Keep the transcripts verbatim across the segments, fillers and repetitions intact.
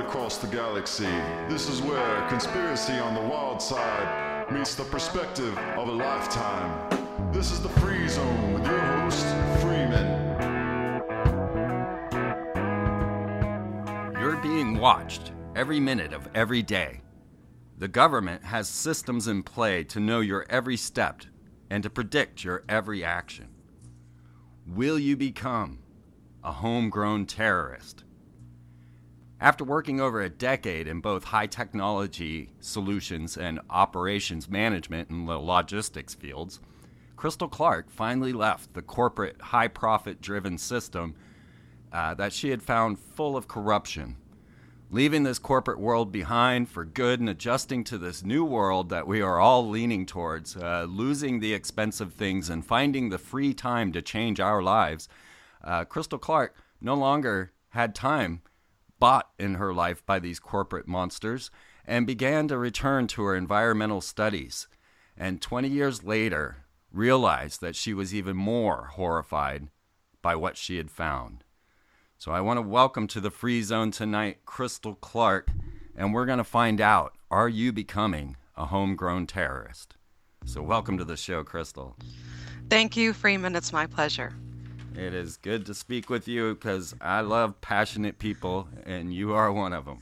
across the galaxy. This is where conspiracy on the wild side meets the perspective of a lifetime. This is the Free Zone with your host, Freeman. You're being watched every minute of every day. The government has systems in play to know your every step and to predict your every action. Will you become a homegrown terrorist? After working over a decade in both high technology solutions and operations management in the logistics fields, Crystal Clark finally left the corporate high profit driven system uh, that she had found full of corruption, leaving this corporate world behind for good and adjusting to this new world that we are all leaning towards, uh, losing the expensive things and finding the free time to change our lives. Uh, Crystal Clark no longer had time bought in her life by these corporate monsters and began to return to her environmental studies. And twenty years later, realized that she was even more horrified by what she had found. So I want to welcome to the Free Zone tonight Crystal Clark, and we're going to find out, are you becoming a homegrown terrorist? So welcome to the show, Crystal. Thank you, Freeman. It's my pleasure. It is good to speak with you because I love passionate people, and you are one of them.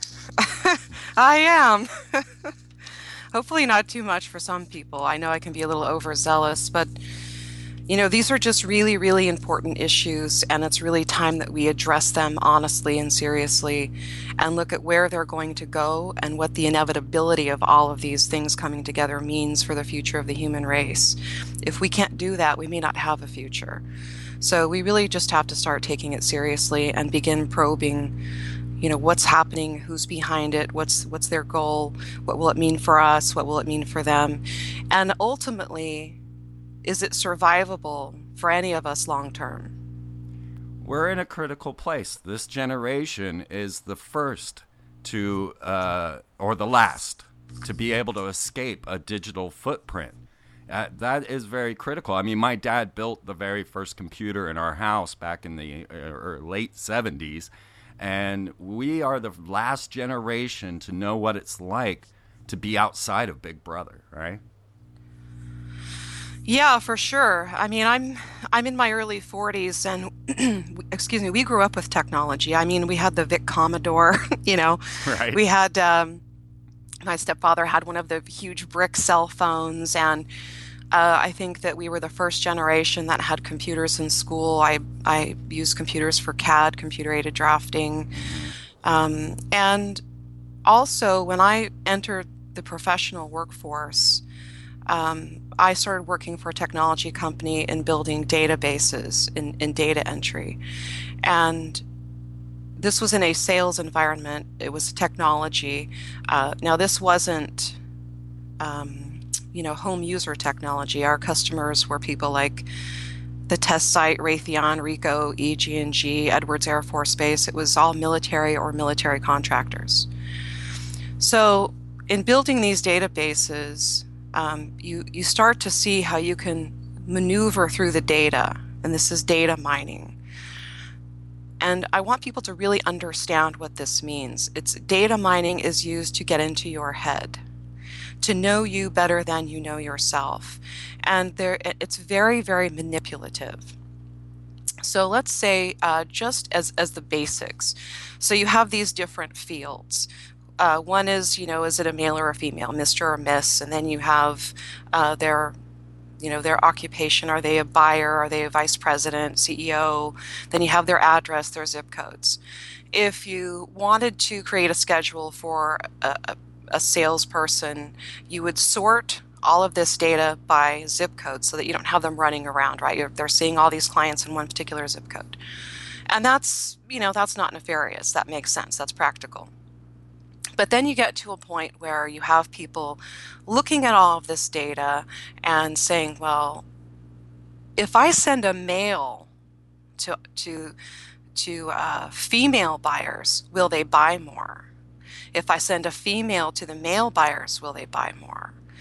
I am. Hopefully not too much for some people. I know I can be a little overzealous, but you know, these are just really, really important issues, and it's really time that we address them honestly and seriously and look at where they're going to go and what the inevitability of all of these things coming together means for the future of the human race. If we can't do that, we may not have a future. So we really just have to start taking it seriously and begin probing, you know, what's happening, who's behind it, what's what's their goal, what will it mean for us, what will it mean for them, and ultimately, is it survivable for any of us long term? We're in a critical place. This generation is the first to, uh, or the last, to be able to escape a digital footprint. Uh, that is very critical. I mean, my dad built the very first computer in our house back in the uh, late seventies, and we are the last generation to know what it's like to be outside of Big Brother, right? Yeah, for sure. I mean, I'm I'm in my early forties, and excuse me, we grew up with technology. I mean, we had the Vic Commodore, you know, right. We had um, my stepfather had one of the huge brick cell phones, and uh, I think that we were the first generation that had computers in school. I I used computers for C A D, computer-aided drafting, um, and also when I entered the professional workforce. Um, I started working for a technology company in building databases in, in data entry. And this was in a sales environment. It was technology. Uh, now, this wasn't, um, you know, home user technology. Our customers were people like the test site, Raytheon, Ricoh, E G and G, Edwards Air Force Base. It was all military or military contractors. So in building these databases, Um, you, you start to see how you can maneuver through the data, and this is data mining. And I want people to really understand what this means. It's data mining is used to get into your head, to know you better than you know yourself. And there, it's very, very manipulative. So let's say uh, just as, as the basics. So you have these different fields. Uh, one is, you know, is it a male or a female, Mister or Miss? And then you have uh, their, you know, their occupation. Are they a buyer? Are they a vice president, C E O? Then you have their address, their zip codes. If you wanted to create a schedule for a, a, a salesperson, you would sort all of this data by zip code so that you don't have them running around, right? You're, they're seeing all these clients in one particular zip code. And that's, you know, that's not nefarious. That makes sense. That's practical. But then you get to a point where you have people looking at all of this data and saying, well, if I send a mail to to to uh, female buyers, will they buy more? If I send a female to the male buyers, will they buy more?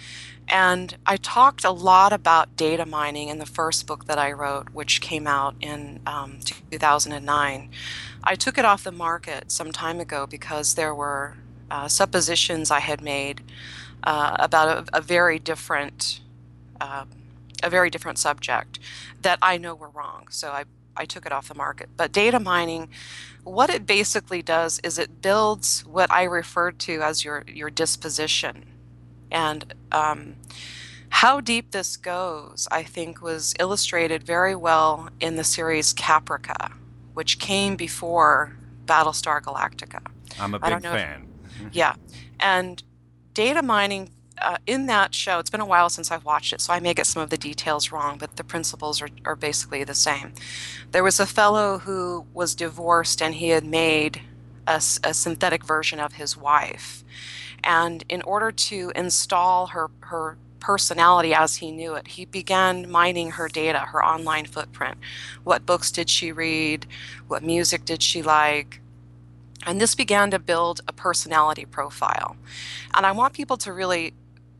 And I talked a lot about data mining in the first book that I wrote, which came out in um, two thousand nine. I took it off the market some time ago because there were uh, suppositions I had made uh, about a, a very different, uh, a very different subject that I know were wrong. So I, I took it off the market. But data mining, what it basically does is it builds what I referred to as your your disposition. And um, how deep this goes, I think, was illustrated very well in the series Caprica, which came before Battlestar Galactica. I'm a I don't big know if- fan. yeah. And data mining uh, in that show, it's been a while since I've watched it, so I may get some of the details wrong, but the principles are, are basically the same. There was a fellow who was divorced and he had made a, s- a synthetic version of his wife. And in order to install her, her personality as he knew it, he began mining her data, her online footprint. What books did she read? What music did she like? And this began to build a personality profile. And I want people to really,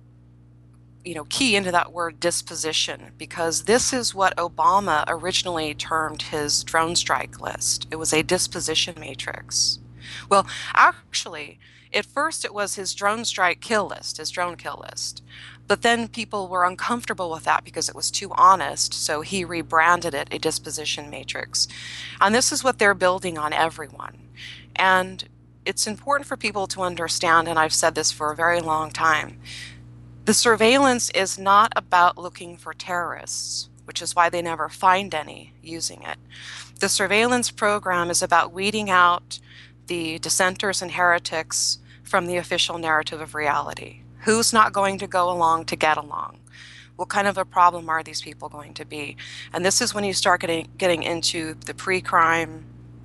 you know, key into that word disposition, because this is what Obama originally termed his drone strike list. It was a disposition matrix. Well, actually, at first it was his drone strike kill list, his drone kill list. But then people were uncomfortable with that because it was too honest, so he rebranded it a disposition matrix. And this is what they're building on everyone. And it's important for people to understand, and I've said this for a very long time, the surveillance is not about looking for terrorists, which is why they never find any using it. The surveillance program is about weeding out the dissenters and heretics from the official narrative of reality. Who's not going to go along to get along? What kind of a problem are these people going to be? And this is when you start getting, getting into the pre-crime,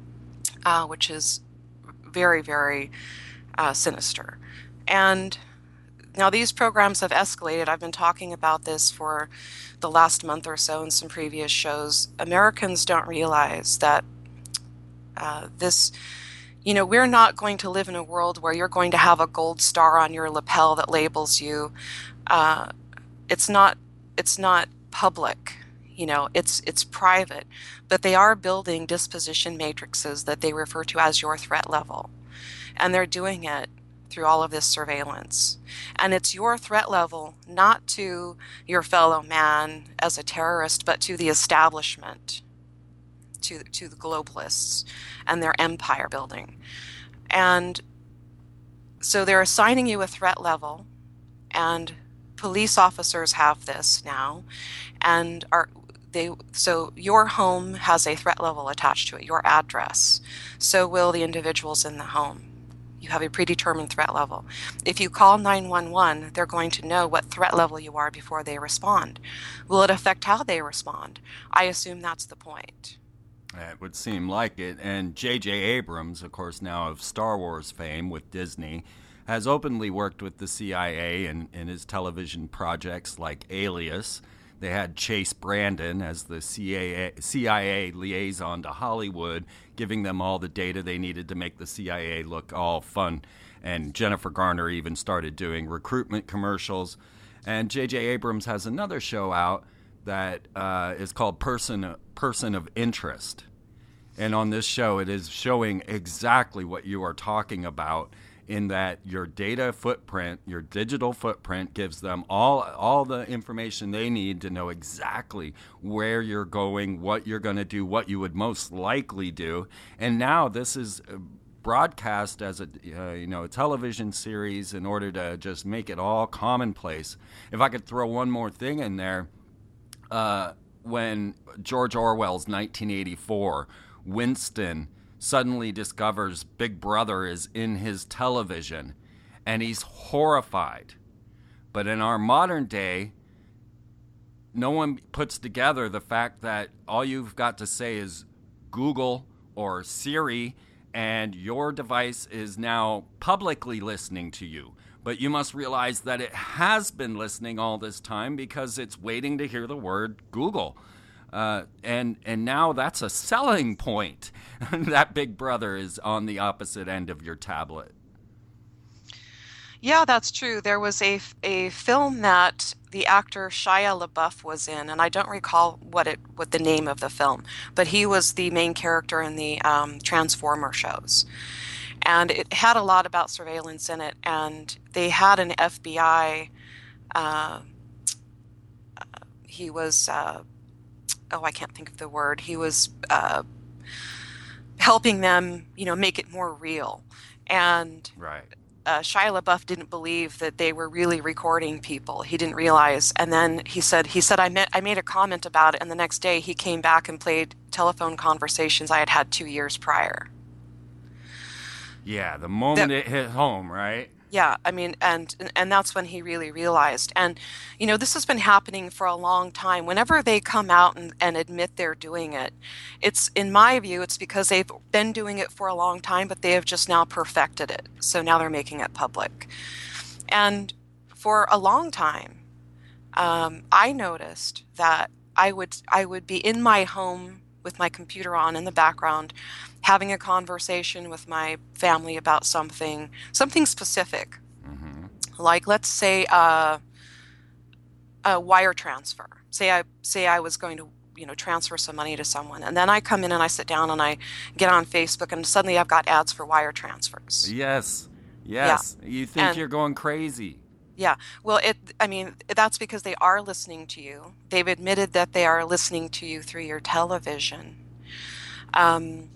uh, which is very, very uh, sinister. And now these programs have escalated. I've been talking about this for the last month or so in some previous shows. Americans don't realize that uh, this You know, we're not going to live in a world where you're going to have a gold star on your lapel that labels you. Uh, it's not. It's not public. You know, it's it's private. But they are building disposition matrices that they refer to as your threat level, and they're doing it through all of this surveillance. And it's your threat level, not to your fellow man as a terrorist, but to the establishment, to to the globalists and their empire building. And so they're assigning you a threat level, and police officers have this now, and are they so your home has a threat level attached to it, your address. So will the individuals in the home. You have a predetermined threat level. If you call nine one one, they're going to know what threat level you are before they respond. Will it affect how they respond? I assume that's the point. It would seem like it. And J J Abrams, of course, now of Star Wars fame with Disney, has openly worked with the C I A in, in his television projects like Alias. They had Chase Brandon as the C I A, C I A liaison to Hollywood, giving them all the data they needed to make the C I A look all fun. And Jennifer Garner even started doing recruitment commercials. And J J Abrams has another show out that uh, is called Person Person of Interest. And on this show, it is showing exactly what you are talking about, in that your data footprint, your digital footprint, gives them all all the information they need to know exactly where you're going, what you're going to do, what you would most likely do. And now this is broadcast as a uh, you know a television series in order to just make it all commonplace. If I could throw one more thing in there, uh, when George Orwell's nineteen eighty-four, Winston suddenly discovers Big Brother is in his television, and he's horrified. But in our modern day, no one puts together the fact that all you've got to say is Google or Siri, and your device is now publicly listening to you. But you must realize that it has been listening all this time because it's waiting to hear the word Google. Uh, and and now that's a selling point. That Big Brother is on the opposite end of your tablet. Yeah, that's true. There was a, f- a film that the actor Shia LaBeouf was in, and I don't recall what it what the name of the film, but he was the main character in the um, Transformer shows, and it had a lot about surveillance in it. And they had an F B I. Uh, he was uh, oh, I can't think of the word. He was uh, helping them, you know, make it more real. And Right. uh, Shia LaBeouf didn't believe that they were really recording people. He didn't realize. And then he said, he said, I, met, I made a comment about it. And the next day he came back and played telephone conversations I had had two years prior. Yeah, the moment That, it hit home, right? yeah, I mean, and and that's when he really realized. And, you know, this has been happening for a long time. Whenever they come out and, and admit they're doing it, it's, in my view, it's because they've been doing it for a long time, but they have just now perfected it. So now they're making it public. And for a long time, um, I noticed that I would I would be in my home with my computer on in the background, having a conversation with my family about something, something specific, Mm-hmm. like let's say uh, a wire transfer. Say I say I was going to you know transfer some money to someone, and then I come in and I sit down and I get on Facebook, and suddenly I've got ads for wire transfers. Yes. Yeah, Yes. You think and you're going crazy. yeah, well, it, I mean, that's because they are listening to you. They've admitted that they are listening to you through your television. Um,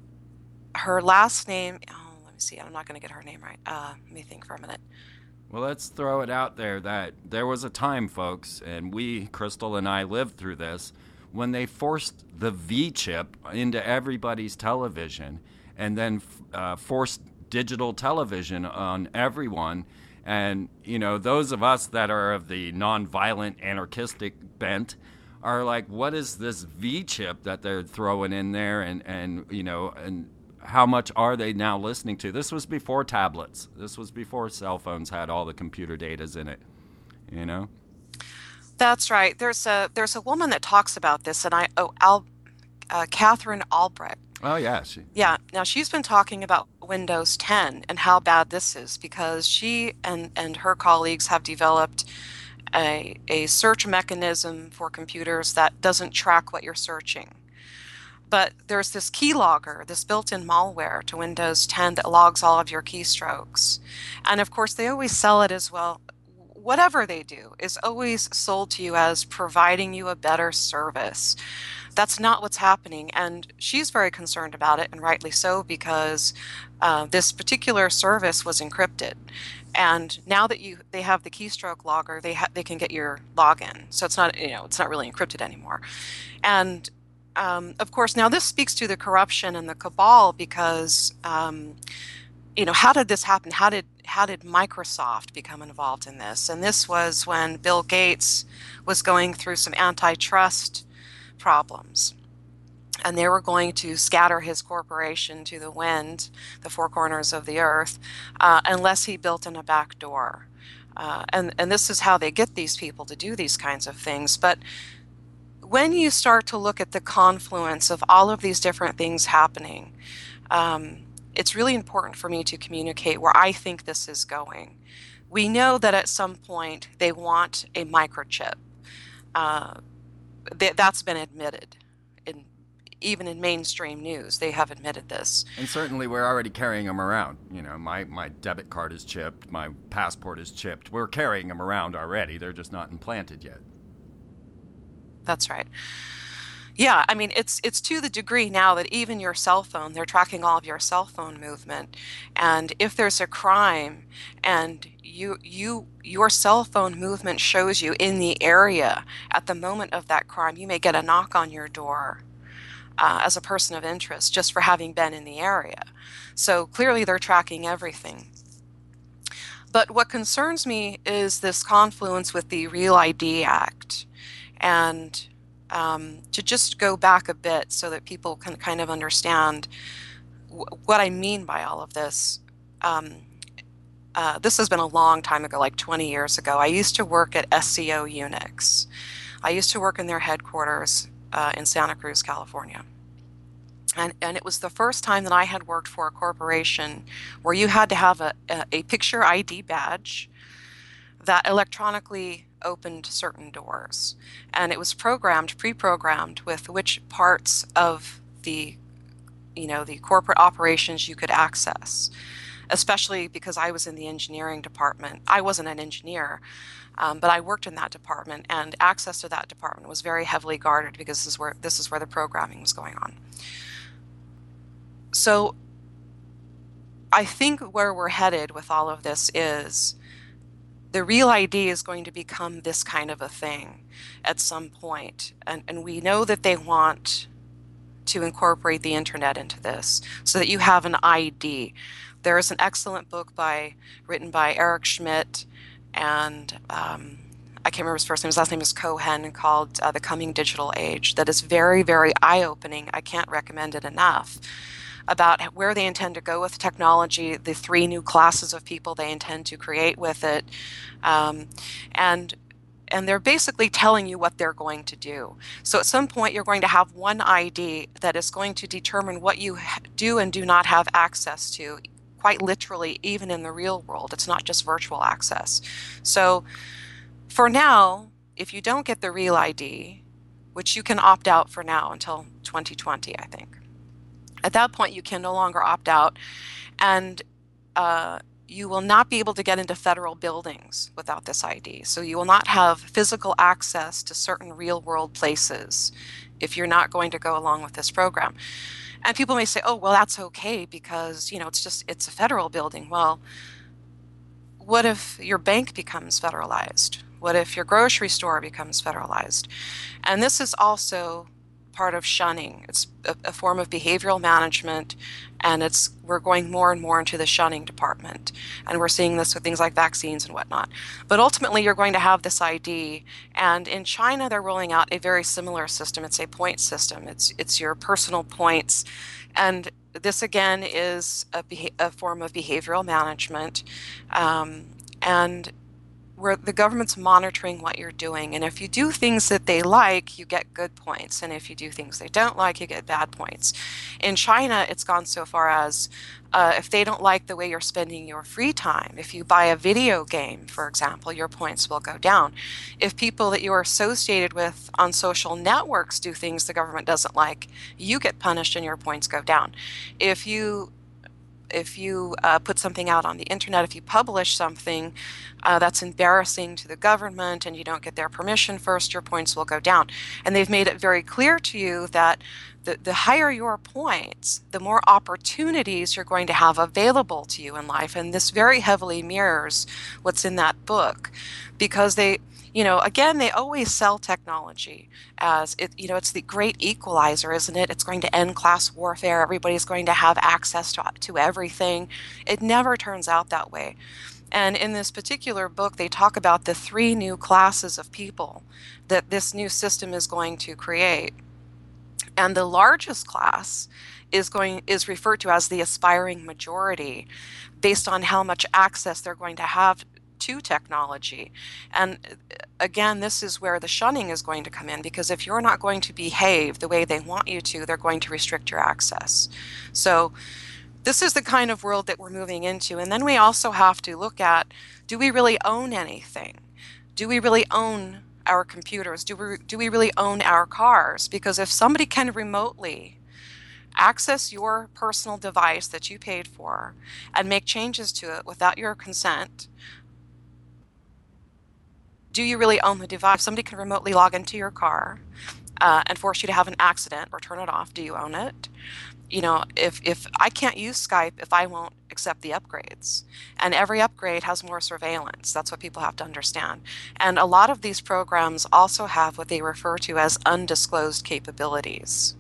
her last name, oh, let me see, I'm not going to get her name right. Uh, let me think for a minute. Well, let's throw it out there that there was a time, folks, and we, Crystal and I, lived through this, when they forced the V chip into everybody's television and then uh, forced digital television on everyone. And, you know, those of us that are of the nonviolent anarchistic bent are like, what is this V chip that they're throwing in there? And, and you know, and how much are they now listening to? This was before tablets. This was before cell phones had all the computer datas in it, you know? That's right. There's a there's a woman that talks about this, and I oh Al, uh, Catherine Albrecht. Oh, yeah. She, Yeah, now she's been talking about Windows ten and how bad this is because she and, and her colleagues have developed a, a search mechanism for computers that doesn't track what you're searching. But there's this keylogger, this built-in malware to Windows ten that logs all of your keystrokes. And of course, they always sell it as well. Whatever they do is always sold to you as providing you a better service. That's not what's happening, and she's very concerned about it, and rightly so, because uh, this particular service was encrypted, and now that you they have the keystroke logger, they ha- they can get your login, so it's not you know it's not really encrypted anymore, and um, of course now this speaks to the corruption and the cabal because um, you know how did this happen? How did how did Microsoft become involved in this? And this was when Bill Gates was going through some antitrust problems. And they were going to scatter his corporation to the wind, the four corners of the earth, uh, unless he built in a back door. Uh, and, and this is how they get these people to do these kinds of things. But when you start to look at the confluence of all of these different things happening, um, it's really important for me to communicate where I think this is going. We know that at some point they want a microchip. Uh, th- that's been admitted. In, even in mainstream news, they have admitted this. and certainly we're already carrying them around. You know, my, my debit card is chipped. My passport is chipped. We're carrying them around already. They're just not implanted yet. That's right. Yeah, I mean, it's it's to the degree now that even your cell phone, they're tracking all of your cell phone movement. And if there's a crime and you you your cell phone movement shows you in the area at the moment of that crime, you may get a knock on your door uh, as a person of interest just for having been in the area. So clearly they're tracking everything. But what concerns me is this confluence with the Real I D Act. And um, to just go back a bit so that people can kind of understand w- what I mean by all of this. Um, uh, this has been a long time ago, like twenty years ago. I used to work at S C O Unix. I used to work in their headquarters uh, in Santa Cruz, California. And, and it was the first time that I had worked for a corporation where you had to have a, a, a picture I D badge that electronically opened certain doors. And it was programmed, pre-programmed with which parts of the, you know, the corporate operations you could access, especially because I was in the engineering department. I wasn't an engineer, um, but I worked in that department, and access to that department was very heavily guarded because this is where, this is where the programming was going on. So I think where we're headed with all of this is the Real I D is going to become this kind of a thing at some point. And, and we know that they want to incorporate the internet into this so that you have an I D. There is an excellent book by written by Eric Schmidt, and um, I can't remember his first name. His last name is Cohen, called uh, The Coming Digital Age. That is very, very eye-opening. I can't recommend it enough, about where they intend to go with technology, the three new classes of people they intend to create with it, um, and and they're basically telling you what they're going to do. So at some point you're going to have one I D that is going to determine what you do and do not have access to, quite literally, even in the real world. It's not just virtual access. So for now, if you don't get the Real I D, which you can opt out for now until twenty twenty, I think, at that point, you can no longer opt out, and uh, you will not be able to get into federal buildings without this I D. So you will not have physical access to certain real-world places if you're not going to go along with this program. And people may say, oh, well, that's okay because, you know, it's just, it's a federal building. Well, what if your bank becomes federalized? What if your grocery store becomes federalized? And this is also part of shunning. It's a, a form of behavioral management, and it's we're going more and more into the shunning department, and we're seeing this with things like vaccines and whatnot. But ultimately, you're going to have this I D, and in China, they're rolling out a very similar system. It's a point system. It's it's your personal points, and this again is a, beha- a form of behavioral management, um, and where the government's monitoring what you're doing. And if you do things that they like, you get good points. And if you do things they don't like, you get bad points. In China, it's gone so far as uh, if they don't like the way you're spending your free time, if you buy a video game, for example, your points will go down. If people that you're associated with on social networks do things the government doesn't like, you get punished and your points go down. If you if you uh, put something out on the internet, if you publish something uh, that's embarrassing to the government and you don't get their permission first, your points will go down. And they've made it very clear to you that the, the higher your points, the more opportunities you're going to have available to you in life. And this very heavily mirrors what's in that book, because they, you know, again, they always sell technology as it, you know, it's the great equalizer, isn't it? It's going to end class warfare. Everybody's going to have access to, to everything. It never turns out that way. And in this particular book, they talk about the three new classes of people that this new system is going to create. And the largest class is going is referred to as the aspiring majority, based on how much access they're going to have to technology. And again, this is where the shunning is going to come in, because if you're not going to behave the way they want you to, they're going to restrict your access. So this is the kind of world that we're moving into. And then we also have to look at, do we really own anything? Do we really own our computers? Do we, do we really own our cars? Because if somebody can remotely access your personal device that you paid for and make changes to it without your consent, do you really own the device? If somebody can remotely log into your car uh, and force you to have an accident or turn it off, do you own it? You know, if, if I can't use Skype if I won't accept the upgrades, and every upgrade has more surveillance. That's what people have to understand. And a lot of these programs also have what they refer to as undisclosed capabilities.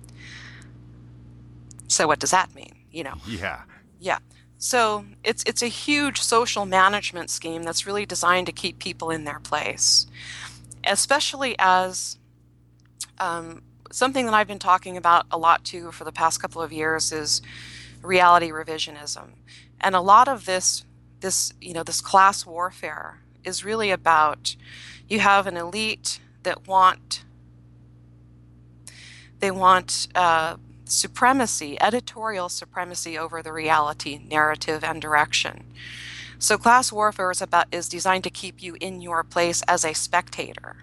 So what does that mean? You know? Yeah. Yeah. So it's it's a huge social management scheme that's really designed to keep people in their place, especially as um, something that I've been talking about a lot too for the past couple of years is reality revisionism. And a lot of this this you know this class warfare is really about, you have an elite that want they want uh, supremacy, editorial supremacy over the reality, narrative, and direction. So class warfare is about is designed to keep you in your place as a spectator.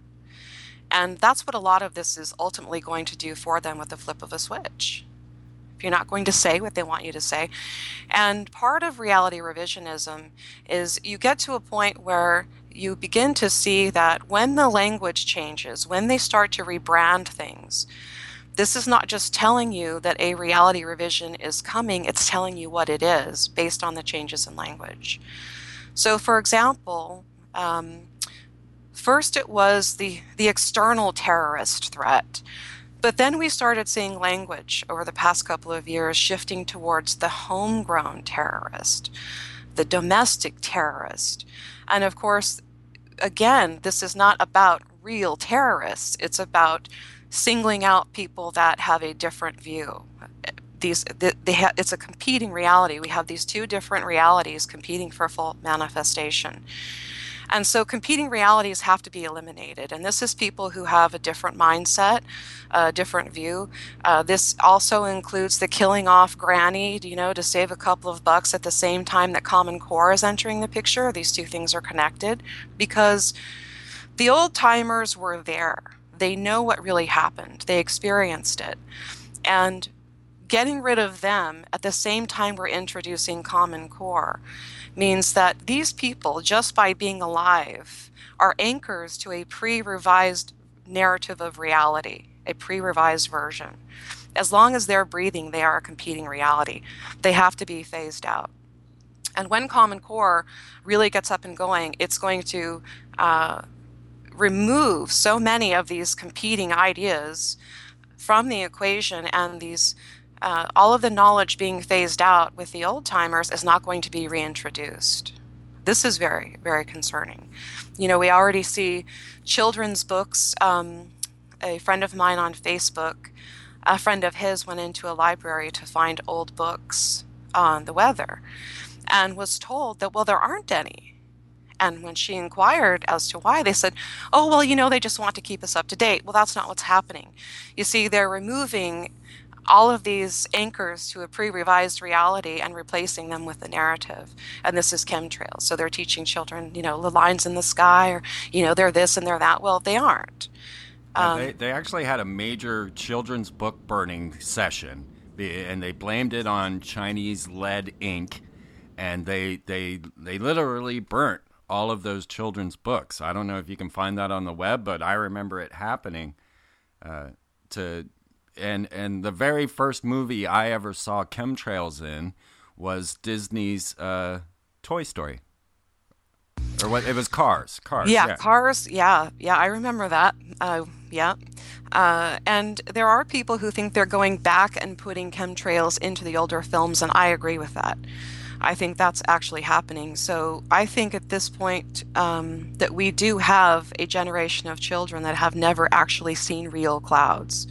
And that's what a lot of this is ultimately going to do for them with the flip of a switch. If you're not going to say what they want you to say. And part of reality revisionism is you get to a point where you begin to see that when the language changes, when they start to rebrand things, this is not just telling you that a reality revision is coming, it's telling you what it is based on the changes in language. So for example, um, first it was the, the external terrorist threat. But then we started seeing language over the past couple of years shifting towards the homegrown terrorist, the domestic terrorist. And of course, again, this is not about real terrorists. It's about singling out people that have a different view. These, they, they ha- it's a competing reality. We have these two different realities competing for full manifestation. And so competing realities have to be eliminated. And this is people who have a different mindset, a different view. Uh, this also includes the killing off Granny, you know, to save a couple of bucks at the same time that Common Core is entering the picture. These two things are connected because the old timers were there. They know what really happened. They experienced it. And getting rid of them at the same time we're introducing Common Core means that these people, just by being alive, are anchors to a pre-revised narrative of reality, a pre-revised version. As long as they're breathing, they are a competing reality. They have to be phased out. And when Common Core really gets up and going, it's going to uh, remove so many of these competing ideas from the equation, and these Uh, all of the knowledge being phased out with the old timers is not going to be reintroduced. This is very, very concerning. You know, we already see children's books. Um, a friend of mine on Facebook, a friend of his went into a library to find old books on the weather and was told that, well, there aren't any. And when she inquired as to why, they said, oh, well, you know, they just want to keep us up to date. Well, that's not what's happening. You see, they're removing all of these anchors to a pre-revised reality and replacing them with the narrative. And this is chemtrails. So they're teaching children, you know, the lines in the sky, or, you know, they're this and they're that. Well, they aren't. Uh, Um, they, they actually had a major children's book burning session, and they blamed it on Chinese lead ink, and they they they literally burnt all of those children's books. I don't know if you can find that on the web, but I remember it happening. Uh, to and and the very first movie I ever saw chemtrails in was Disney's uh, Toy Story. Or what? It was Cars. Cars. Yeah, Yeah. Cars. Yeah, yeah, I remember that. Uh, yeah. Uh, and there are people who think they're going back and putting chemtrails into the older films, and I agree with that. I think that's actually happening. So I think at this point um, that we do have a generation of children that have never actually seen real clouds.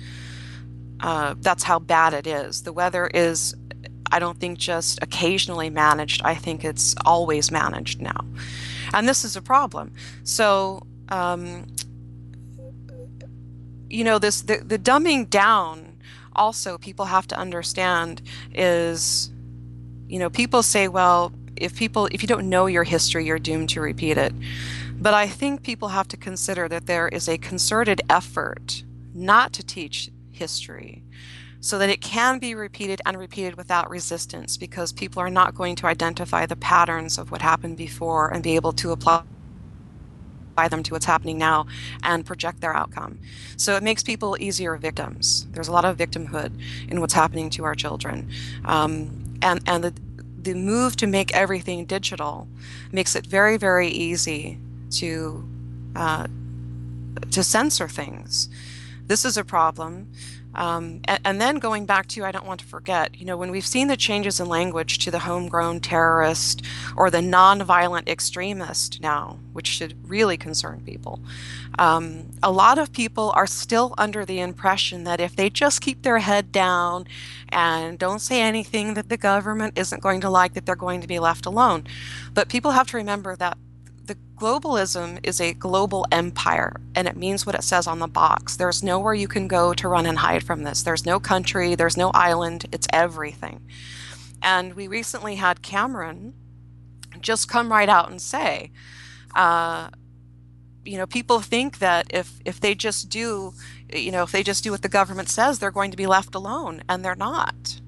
Uh, that's how bad it is. The weather is, I don't think, just occasionally managed. I think it's always managed now. And this is a problem. So, um, you know, this the, the dumbing down also people have to understand is, you know, people say, well, if people, if you don't know your history, you're doomed to repeat it. But I think people have to consider that there is a concerted effort not to teach history so that it can be repeated and repeated without resistance, because people are not going to identify the patterns of what happened before and be able to apply them to what's happening now and project their outcome. So it makes people easier victims. There's a lot of victimhood in what's happening to our children. Um, and and the, the move to make everything digital makes it very, very easy to uh, to censor things. This is a problem. Um, and, and then going back to, I don't want to forget, you know, when we've seen the changes in language to the homegrown terrorist or the nonviolent extremist now, which should really concern people, um, a lot of people are still under the impression that if they just keep their head down and don't say anything that the government isn't going to like, that they're going to be left alone. But people have to remember that the globalism is a global empire, and it means what it says on the box. There's nowhere you can go to run and hide from this. There's no country, there's no island, it's everything. And we recently had Cameron just come right out and say, uh, you know, people think that if if they just do, you know, if they just do what the government says, they're going to be left alone, and they're not.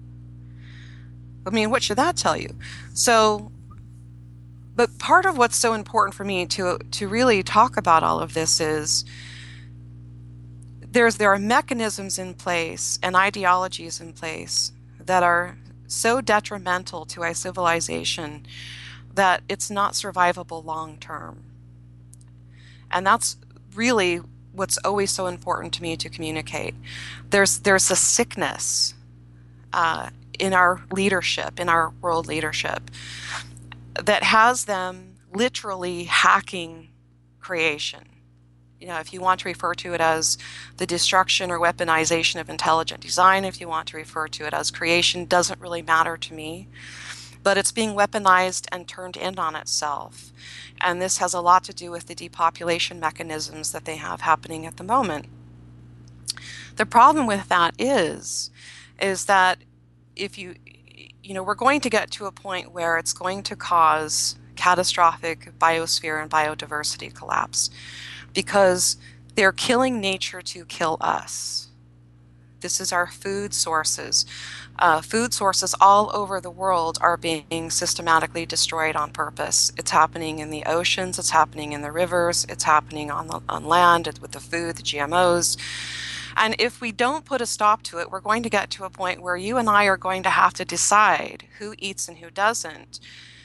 I mean, what should that tell you? So, but part of what's so important for me to to really talk about all of this is there's there are mechanisms in place and ideologies in place that are so detrimental to a civilization that it's not survivable long term. And that's really what's always so important to me to communicate. There's there's a sickness uh, in our leadership, in our world leadership, that has them literally hacking creation. You know, if you want to refer to it as the destruction or weaponization of intelligent design, if you want to refer to it as creation, doesn't really matter to me. But it's being weaponized and turned in on itself. And this has a lot to do with the depopulation mechanisms that they have happening at the moment. The problem with that is, is that if you, you know, we're going to get to a point where it's going to cause catastrophic biosphere and biodiversity collapse because they're killing nature to kill us. This is our food sources. Uh, food sources all over the world are being systematically destroyed on purpose. It's happening in the oceans, it's happening in the rivers, it's happening on the, on land with the food, the G M Os. And if we don't put a stop to it, we're going to get to a point where you and I are going to have to decide who eats and who doesn't,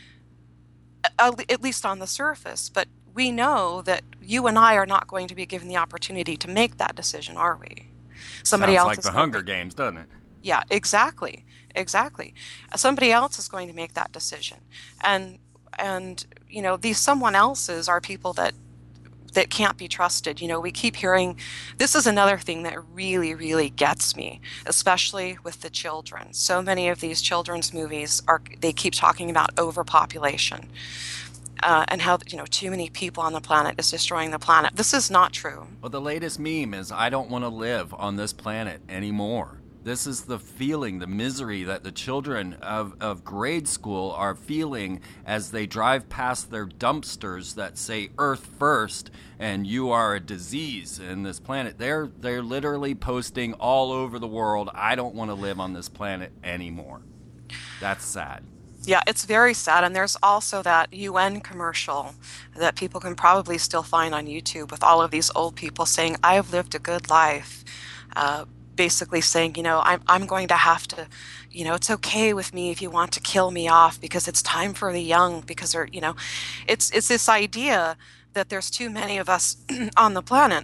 at least on the surface. But we know that you and I are not going to be given the opportunity to make that decision, are we? Somebody Sounds else like is the going Hunger to- Games, doesn't it? Yeah, exactly, exactly. Somebody else is going to make that decision, and and you know these someone else's are people that that can't be trusted. You know, we keep hearing. This is another thing that really, really gets me, especially with the children. So many of these children's movies are they keep talking about overpopulation. Uh, and how, you know, too many people on the planet is destroying the planet. This is not true. Well, the latest meme is, I don't want to live on this planet anymore. This is the feeling, the misery that the children of, of grade school are feeling as they drive past their dumpsters that say Earth first and you are a disease in this planet. They're, they're literally posting all over the world, I don't want to live on this planet anymore. That's sad. Yeah, it's very sad. And there's also that U N commercial that people can probably still find on YouTube with all of these old people saying, I've lived a good life. Uh, basically saying, you know, I'm, I'm going to have to, you know, it's okay with me if you want to kill me off because it's time for the young because they're, you know, it's, it's this idea that there's too many of us on the planet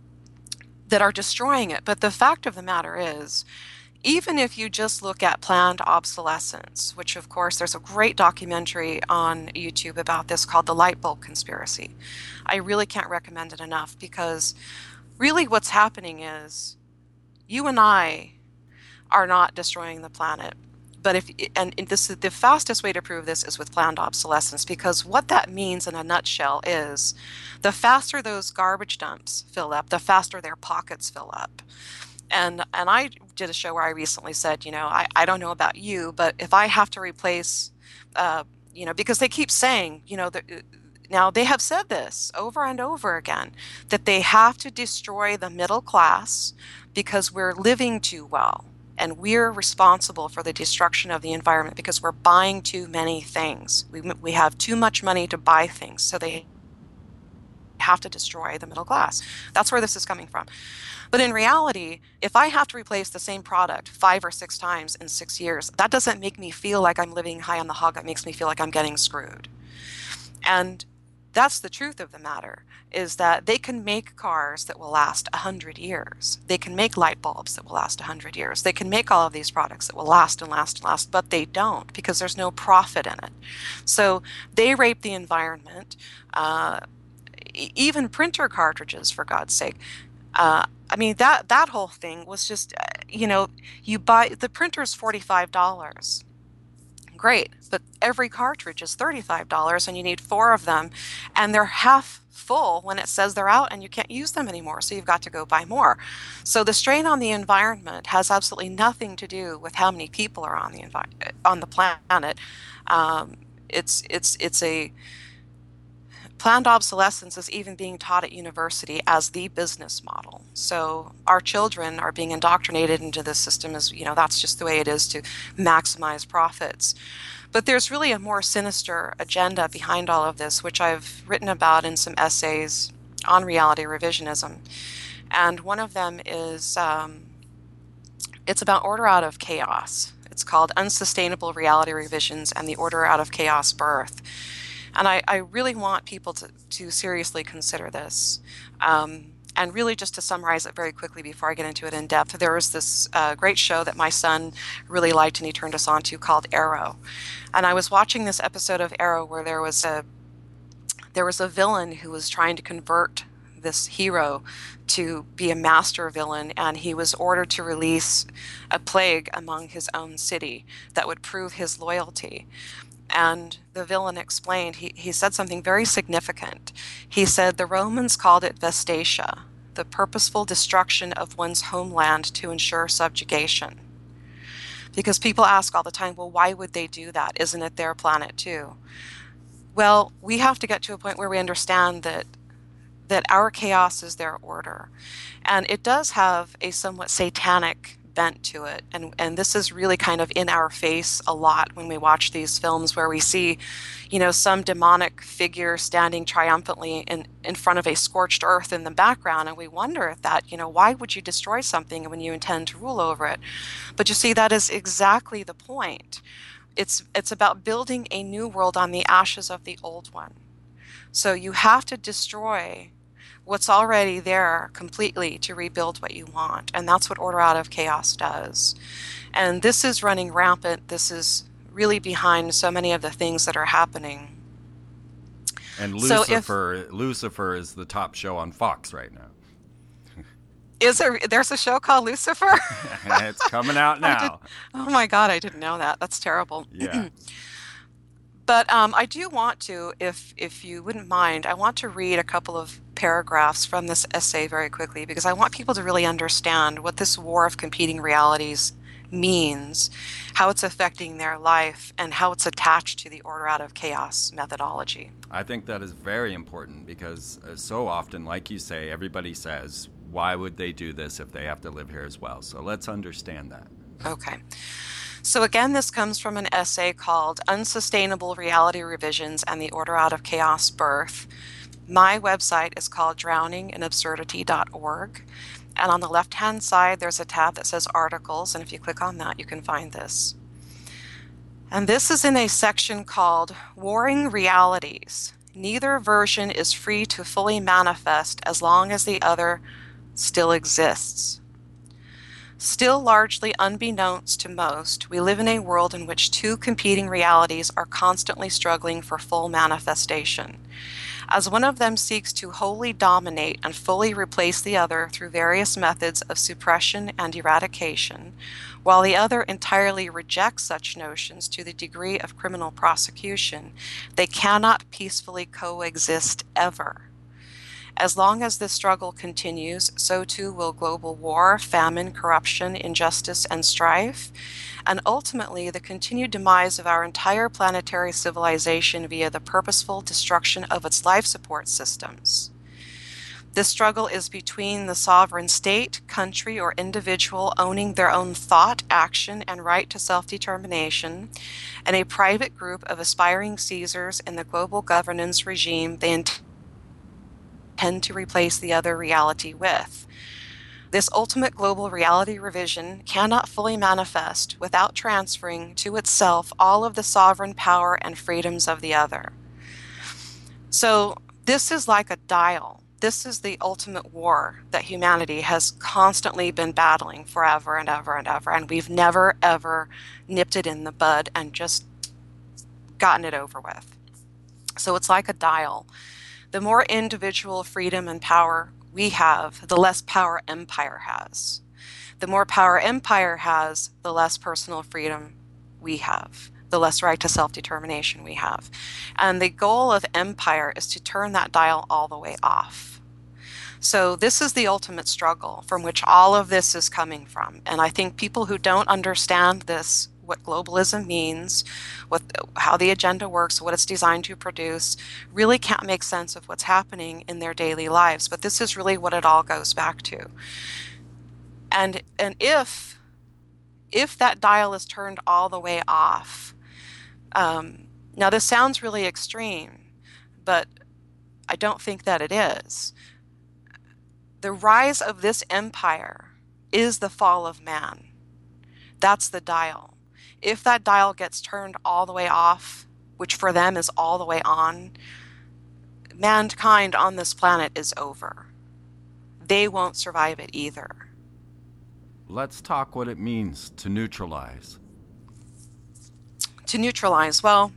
that are destroying it. But the fact of the matter is, even if you just look at planned obsolescence, which of course there's a great documentary on YouTube about this called The Light Bulb Conspiracy. I really can't recommend it enough because really what's happening is you and I are not destroying the planet. But if and this is the fastest way to prove this is with planned obsolescence, because what that means in a nutshell is the faster those garbage dumps fill up, the faster their pockets fill up. And and I did a show where I recently said, you know, I, I don't know about you, but if I have to replace, uh, you know, because they keep saying, you know, the, now they have said this over and over again, that they have to destroy the middle class because we're living too well. And we're responsible for the destruction of the environment because we're buying too many things. We, we have too much money to buy things. So they have to destroy the middle class. That's where this is coming from. But in reality, if I have to replace the same product five or six times in six years, that doesn't make me feel like I'm living high on the hog. That makes me feel like I'm getting screwed. And that's the truth of the matter, is that they can make cars that will last one hundred years. They can make light bulbs that will last one hundred years. They can make all of these products that will last and last and last, but they don't because there's no profit in it. So they rape the environment. Uh, even printer cartridges, for God's sake. Uh, I mean, that, that whole thing was just, uh, you know, you buy, the printer's forty-five dollars. Great, but every cartridge is thirty-five dollars and you need four of them, and they're half full when it says they're out and you can't use them anymore, so you've got to go buy more. So the strain on the environment has absolutely nothing to do with how many people are on the envi- on the planet. Um, it's it's it's a planned obsolescence is even being taught at university as the business model. So our children are being indoctrinated into this system as, you know, that's just the way it is to maximize profits. But there's really a more sinister agenda behind all of this, which I've written about in some essays on reality revisionism. And one of them is, um, it's about order out of chaos. It's called Unsustainable Reality Revisions and the Order Out of Chaos Birth. And I, I really want people to, to seriously consider this. Um, and really just to summarize it very quickly before I get into it in depth, there was this uh, great show that my son really liked and he turned us on to called Arrow. And I was watching this episode of Arrow where there was a there was a villain who was trying to convert this hero to be a master villain, and he was ordered to release a plague among his own city that would prove his loyalty. And the villain explained, he, he said something very significant. He said the Romans called it Vestatia, the purposeful destruction of one's homeland to ensure subjugation. Because people ask all the time, well, why would they do that? Isn't it their planet too? Well, we have to get to a point where we understand that that our chaos is their order. And it does have a somewhat satanic bent to it. And and this is really kind of in our face a lot when we watch these films where we see, you know, some demonic figure standing triumphantly in, in front of a scorched earth in the background. And we wonder at that, you know, why would you destroy something when you intend to rule over it? But you see, that is exactly the point. It's it's about building a new world on the ashes of the old one. So you have to destroy what's already there completely to rebuild what you want. And that's what Order Out of Chaos does. And this is running rampant. This is really behind so many of the things that are happening. And So if Lucifer, Lucifer is the top show on Fox right now. is there there's a show called Lucifer? It's coming out I did, now. oh my God, I didn't know that. That's terrible. Yeah. But um, I do want to, if if you wouldn't mind, I want to read a couple of paragraphs from this essay very quickly because I want people to really understand what this war of competing realities means, how it's affecting their life, and how it's attached to the Order Out of Chaos methodology. I think that is very important because uh, so often, like you say, everybody says, why would they do this if they have to live here as well? So let's understand that. Okay. So again, this comes from an essay called Unsustainable Reality Revisions and the Order Out of Chaos Birth. My website is called drowning in absurdity dot org. And on the left-hand side, there's a tab that says Articles. And if you click on that, you can find this. And this is in a section called Warring Realities. Neither version is free to fully manifest as long as the other still exists. Still largely unbeknownst to most, we live in a world in which two competing realities are constantly struggling for full manifestation. As one of them seeks to wholly dominate and fully replace the other through various methods of suppression and eradication, while the other entirely rejects such notions to the degree of criminal prosecution, they cannot peacefully coexist ever. As long as this struggle continues, so too will global war, famine, corruption, injustice, and strife, and ultimately the continued demise of our entire planetary civilization via the purposeful destruction of its life support systems. This struggle is between the sovereign state, country, or individual owning their own thought, action, and right to self-determination, and a private group of aspiring Caesars in the global governance regime they intend tend to replace the other reality with. This ultimate global reality revision cannot fully manifest without transferring to itself all of the sovereign power and freedoms of the other. So this is like a dial. This is the ultimate war that humanity has constantly been battling forever and ever and ever, and we've never ever nipped it in the bud and just gotten it over with. So it's like a dial. The more individual freedom and power we have, the less power empire has. The more power empire has, the less personal freedom we have. the less right to self-determination we have. And the goal of empire is to turn that dial all the way off. So this is the ultimate struggle from which all of this is coming from. And I think people who don't understand this, what globalism means, what, how the agenda works, what it's designed to produce, really can't make sense of what's happening in their daily lives. But this is really what it all goes back to. And and if if that dial is turned all the way off, um, now this sounds really extreme, but I don't think that it is. The rise of this empire is the fall of man. That's the dial. If that dial gets turned all the way off, which for them is all the way on, mankind on this planet is over. They won't survive it either. Let's talk what it means to neutralize. To neutralize, well,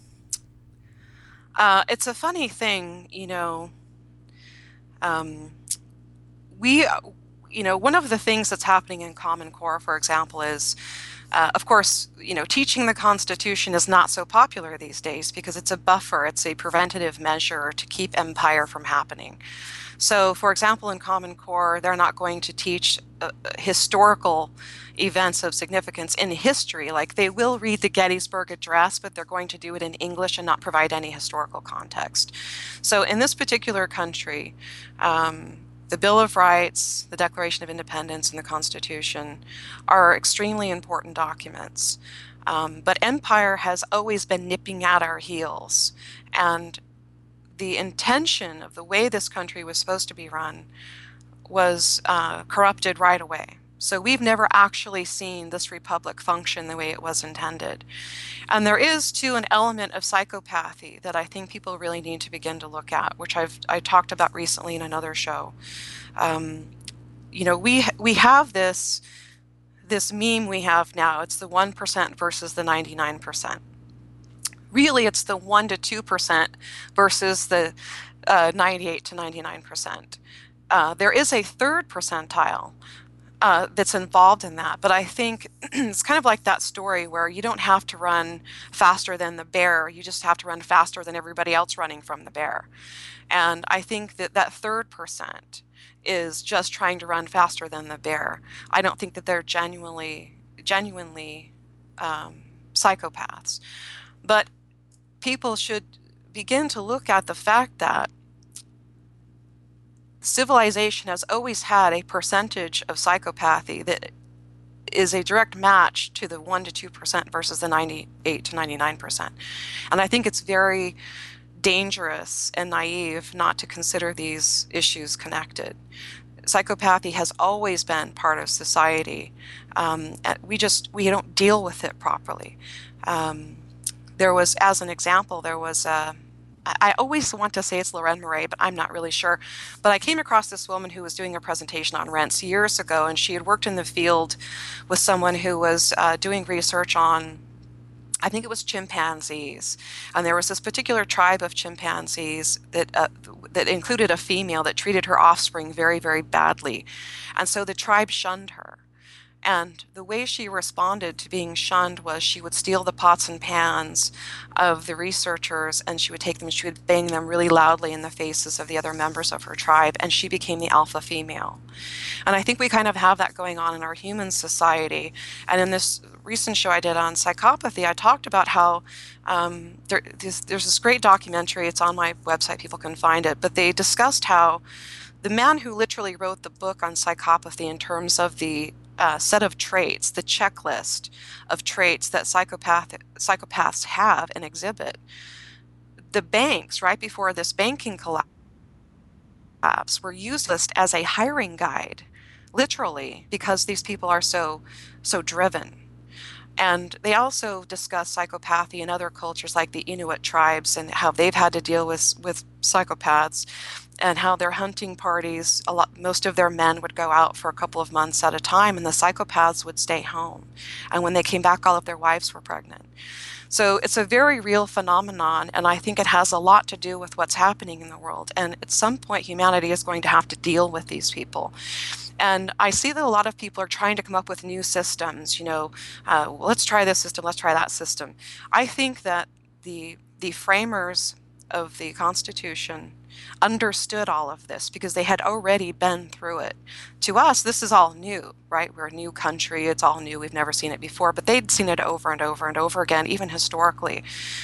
uh, it's a funny thing, you know. Um, we, you know, one of the things that's happening in Common Core, for example, is, uh, of course, you know, teaching the Constitution is not so popular these days because it's a buffer, it's a preventative measure to keep empire from happening. So, for example, in Common Core, they're not going to teach uh, historical events of significance in history. Like, they will read the Gettysburg Address, but they're going to do it in English and not provide any historical context. So in this particular country, um, the Bill of Rights, the Declaration of Independence, and the Constitution are extremely important documents. Um, but empire has always been nipping at our heels. And the intention of the way this country was supposed to be run was uh, corrupted right away. So we've never actually seen this republic function the way it was intended. And there is, too, an element of psychopathy that I think people really need to begin to look at, which I've I talked about recently in another show. Um, you know, we we have this this meme we have now. It's the one percent versus the ninety-nine percent. Really, it's the one to two percent versus the uh, ninety-eight to ninety-nine percent. Uh, there is a third percentile uh, that's involved in that, but I think it's kind of like that story where you don't have to run faster than the bear, you just have to run faster than everybody else running from the bear. And I think that that third percent is just trying to run faster than the bear. I don't think that they're genuinely, genuinely um, psychopaths. But people should begin to look at the fact that civilization has always had a percentage of psychopathy that is a direct match to the one to two percent versus the ninety-eight to ninety-nine percent. And I think it's very dangerous and naive not to consider these issues connected. Psychopathy has always been part of society. Um, we just, we don't deal with it properly. Um, There was, as an example, there was, uh, I always want to say it's Lorraine Murray, but I'm not really sure. But I came across this woman who was doing a presentation on rents years ago, and she had worked in the field with someone who was uh, doing research on, I think it was chimpanzees. And there was this particular tribe of chimpanzees that, uh, that included a female that treated her offspring very, very badly. And so the tribe shunned her. And the way she responded to being shunned was she would steal the pots and pans of the researchers, and she would take them, she would bang them really loudly in the faces of the other members of her tribe, and she became the alpha female. And I think we kind of have that going on in our human society. And in this recent show I did on psychopathy, I talked about how um, there, there's, there's this great documentary, it's on my website, people can find it, but they discussed how the man who literally wrote the book on psychopathy in terms of the Uh, set of traits, the checklist of traits that psychopath, psychopaths have and exhibit. The banks, right before this banking collapse, were used as a hiring guide, literally, because these people are so, so driven. And they also discuss psychopathy in other cultures like the Inuit tribes and how they've had to deal with, with psychopaths, and how their hunting parties, a lot, most of their men would go out for a couple of months at a time, and the psychopaths would stay home. And when they came back, all of their wives were pregnant. So it's a very real phenomenon, and I think it has a lot to do with what's happening in the world. And at some point, humanity is going to have to deal with these people. And I see that a lot of people are trying to come up with new systems, you know, uh, well, let's try this system, let's try that system. I think that the the framers of the Constitution understood all of this because they had already been through it. To us, this is all new, right? We're a new country, it's all new, we've never seen it before, but they'd seen it over and over and over again, even historically.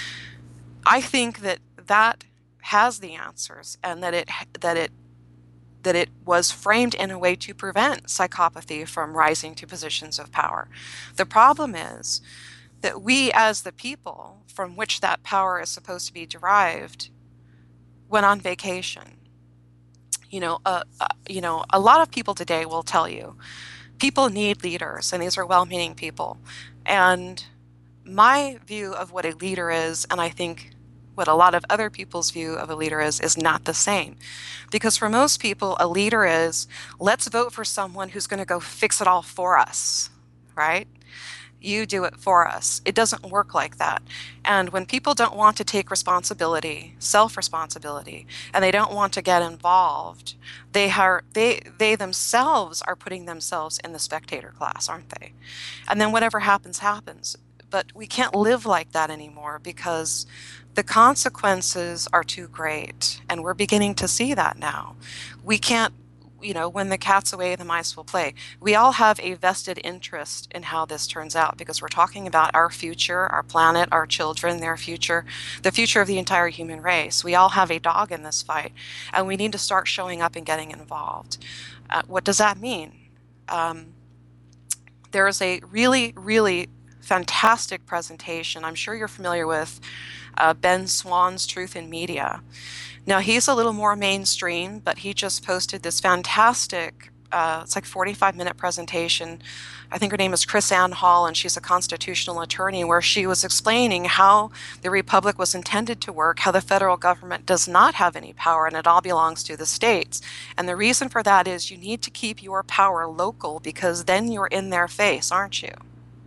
I think that that has the answers, and that it that it that it was framed in a way to prevent psychopathy from rising to positions of power. The problem is that we, as the people from which that power is supposed to be derived, went on vacation. You know, uh, uh, you know, a lot of people today will tell you people need leaders, and these are well-meaning people. And my view of what a leader is, and I think what a lot of other people's view of a leader is, is not the same. Because for most people, a leader is, let's vote for someone who's going to go fix it all for us, right? You do it for us. It doesn't work like that. And when people don't want to take responsibility, self-responsibility, and they don't want to get involved, they are they they themselves are putting themselves in the spectator class, aren't they? And then whatever happens, happens. But we can't live like that anymore because the consequences are too great, and we're beginning to see that now. We can't, you know, when the cat's away, the mice will play. We all have a vested interest in how this turns out because we're talking about our future, our planet, our children, their future, the future of the entire human race. We all have a dog in this fight, and we need to start showing up and getting involved. Uh, what does that mean? Um, there is a really, really fantastic presentation I'm sure you're familiar with, uh, Ben Swann's Truth in Media. Now, he's a little more mainstream, but he just posted this fantastic, uh, it's like forty-five minute presentation. I think her name is Chris Ann Hall, and she's a constitutional attorney, where she was explaining how the Republic was intended to work, how the federal government does not have any power, and it all belongs to the states. And the reason for that is you need to keep your power local, because then you're in their face, aren't you?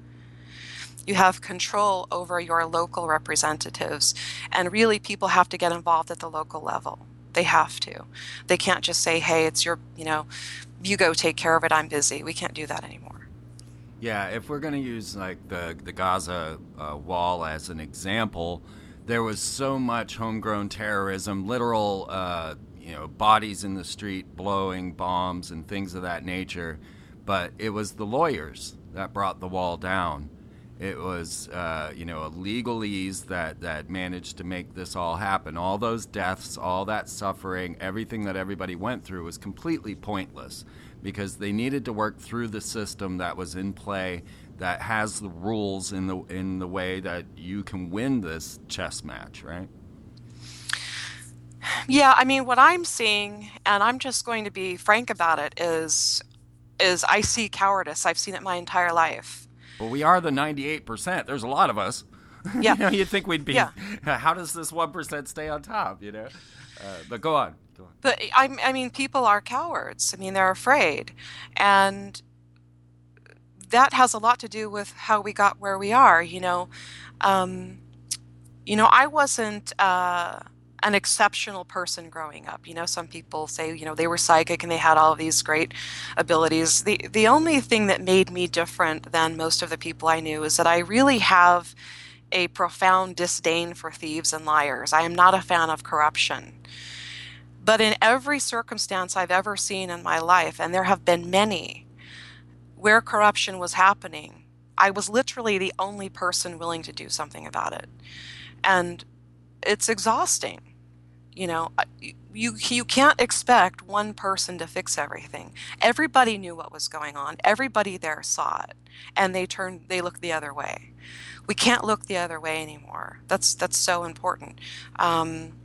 You have control over your local representatives, and really people have to get involved at the local level. They have to. They can't just say, hey, it's your, you know, you go take care of it, I'm busy. We can't do that anymore. Yeah, if we're going to use like the, the Gaza uh, wall as an example, there was so much homegrown terrorism, literal, uh, you know, bodies in the street blowing bombs and things of that nature, but it was the lawyers that brought the wall down. It was, uh, you know, a legalese that, that managed to make this all happen. All those deaths, all that suffering, everything that everybody went through was completely pointless because they needed to work through the system that was in play, that has the rules in the in the way that you can win this chess match, right? Yeah, I mean, what I'm seeing, and I'm just going to be frank about it, is is I see cowardice. I've seen it my entire life. Well, we are the ninety-eight percent. There's a lot of us. Yeah. You know, you'd think we'd be, yeah. How does this one percent stay on top, you know? Uh, but go on. Go on. But, I, I mean, people are cowards. I mean, they're afraid. And that has a lot to do with how we got where we are, you know. Um, you know, I wasn't... Uh, an exceptional person growing up. You know, some people say, you know, they were psychic and they had all of these great abilities. The the only thing that made me different than most of the people I knew is that I really have a profound disdain for thieves and liars. I am not a fan of corruption. But in every circumstance I've ever seen in my life, and there have been many, where corruption was happening, I was literally the only person willing to do something about it. And it's exhausting. You know, you you can't expect one person to fix everything. Everybody knew what was going on. Everybody there saw it, and they turned, they looked the other way. We can't look the other way anymore. That's that's so important. Um,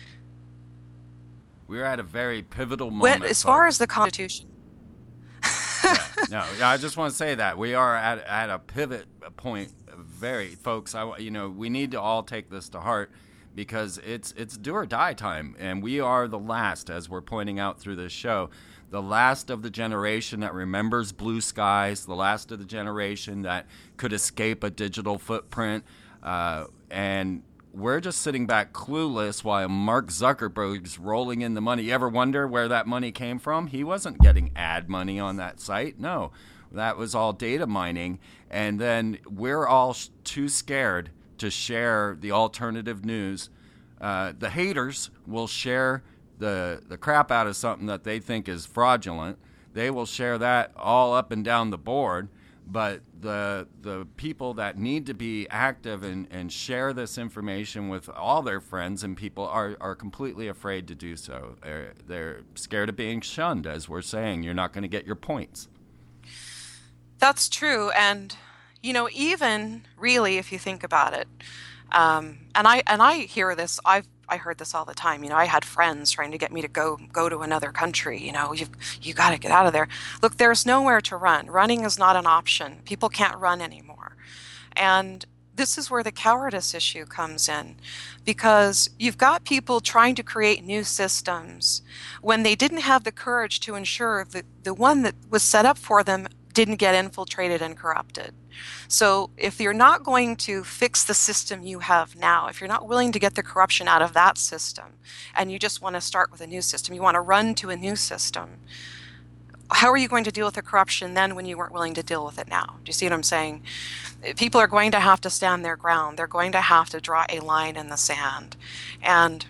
We're at a very pivotal moment. When, as far as the Constitution. yeah, no, I just want to say that we are at at a pivot point. Very, folks. I you know we need to all take this to heart. Because it's it's do or die time, and we are the last, as we're pointing out through this show, the last of the generation that remembers blue skies, the last of the generation that could escape a digital footprint, uh, and we're just sitting back clueless while Mark Zuckerberg's rolling in the money. You ever wonder where that money came from? He wasn't getting ad money on that site. No, that was all data mining. And then we're all sh- too scared to share the alternative news. Uh, the haters will share the the crap out of something that they think is fraudulent. They will share that all up and down the board. But the the people that need to be active and, and share this information with all their friends and people are, are completely afraid to do so. They're, they're scared of being shunned, as we're saying. You're not going to get your points. That's true. And, you know, even really, if you think about it, um, and I and I hear this, I've I heard this all the time. You know, I had friends trying to get me to go go to another country. You know, you've you got to get out of there. Look, there's nowhere to run. Running is not an option. People can't run anymore. And this is where the cowardice issue comes in, because you've got people trying to create new systems when they didn't have the courage to ensure that the one that was set up for them didn't get infiltrated and corrupted. So if you're not going to fix the system you have now, if you're not willing to get the corruption out of that system, and you just want to start with a new system, you want to run to a new system, how are you going to deal with the corruption then when you weren't willing to deal with it now? Do you see what I'm saying? People are going to have to stand their ground. They're going to have to draw a line in the sand. And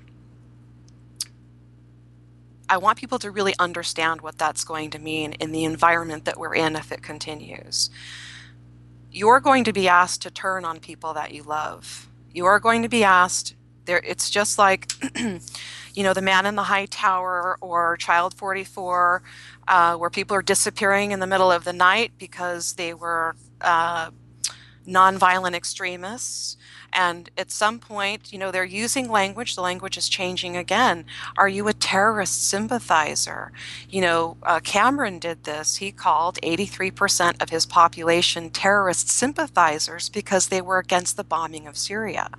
I want people to really understand what that's going to mean in the environment that we're in if it continues. You're going to be asked to turn on people that you love. You are going to be asked, there. It's just like, you know, The Man in the High Tower or Child forty-four, uh, where people are disappearing in the middle of the night because they were uh, nonviolent extremists. And at some point, you know, they're using language. The language is changing again. Are you a terrorist sympathizer? You know, uh, Cameron did this. He called eighty-three percent of his population terrorist sympathizers because they were against the bombing of Syria.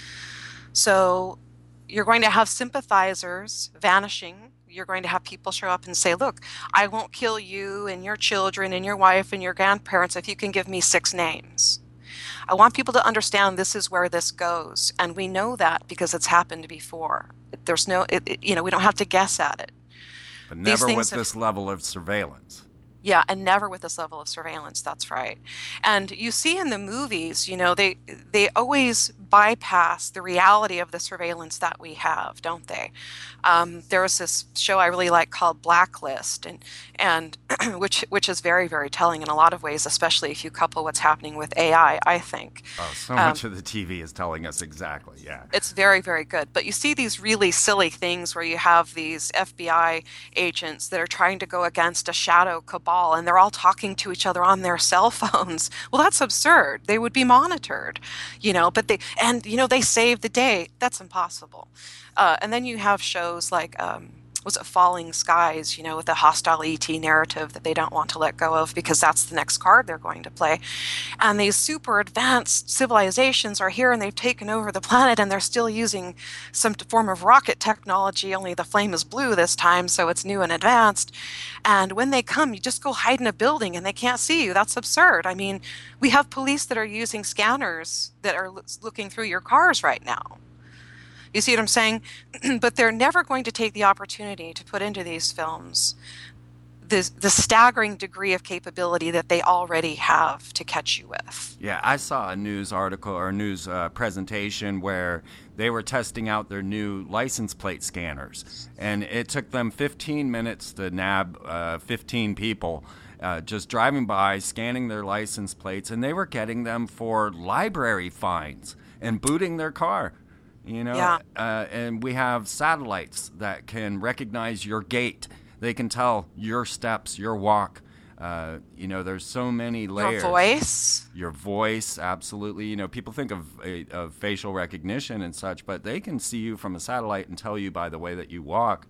So you're going to have sympathizers vanishing. You're going to have people show up and say, look, I won't kill you and your children and your wife and your grandparents if you can give me six names. I want people to understand this is where this goes, and we know that because it's happened before. There's no, it, it, you know, we don't have to guess at it. But never with have, this level of surveillance. Yeah, and never with this level of surveillance. That's right. And you see in the movies, you know, they they always bypass the reality of the surveillance that we have, don't they? Um, there was this show I really like called Blacklist, and and which which is very, very telling in a lot of ways, especially if you couple what's happening with A I, I think. Oh, so um, much of the T V is telling us exactly, yeah. It's very, very good. But you see these really silly things where you have these F B I agents that are trying to go against a shadow cabal, and they're all talking to each other on their cell phones. Well, that's absurd. They would be monitored, you know, but they, and, you know, they save the day. That's impossible. Uh, and then you have shows like, um, was it Falling Skies, you know, with the hostile E T narrative that they don't want to let go of because that's the next card they're going to play. And these super advanced civilizations are here and they've taken over the planet and they're still using some form of rocket technology, only the flame is blue this time, so it's new and advanced. And when they come, you just go hide in a building and they can't see you. That's absurd. I mean, we have police that are using scanners that are looking through your cars right now. You see what I'm saying? But they're never going to take the opportunity to put into these films the, the staggering degree of capability that they already have to catch you with. Yeah, I saw a news article or a news uh, presentation where they were testing out their new license plate scanners. And it took them fifteen minutes to nab uh, fifteen people uh, just driving by, scanning their license plates, and they were getting them for library fines and booting their car. You know, yeah. uh, and we have satellites that can recognize your gait. They can tell your steps, your walk. Uh, you know, there's so many layers. Your voice. Your voice, absolutely. You know, people think of, of facial recognition and such, but they can see you from a satellite and tell you by the way that you walk.